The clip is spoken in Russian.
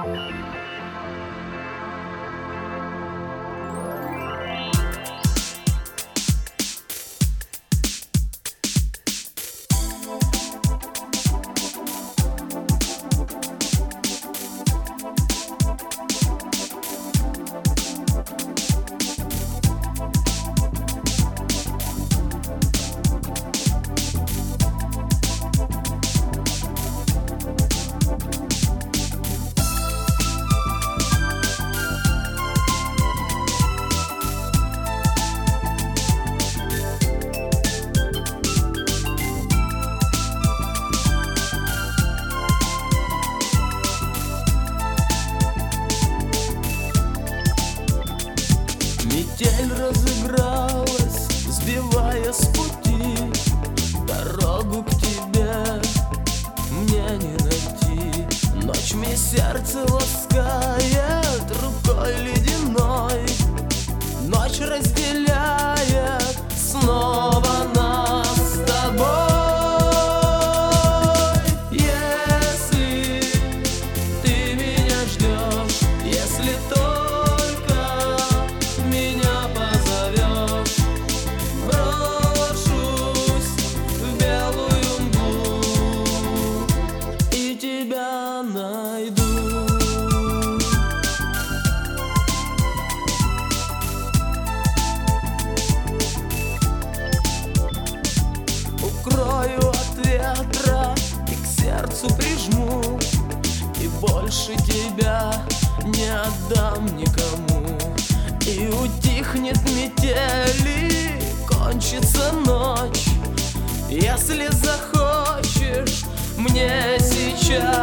Метель разыгралась, сбивая с пути. Дорогу к тебе мне не найти. Ночь мне сердце ласкает рукой ледяной. Ночь разделяет снова нас с тобой. Если ты меня ждешь, если только меня позовешь, брошусь в белую мглу и тебя найду. Укрою от ветра и к сердцу прижму, и больше тебя не отдам никому. И утихнет метель, и кончится ночь, если захочешь мне сейчас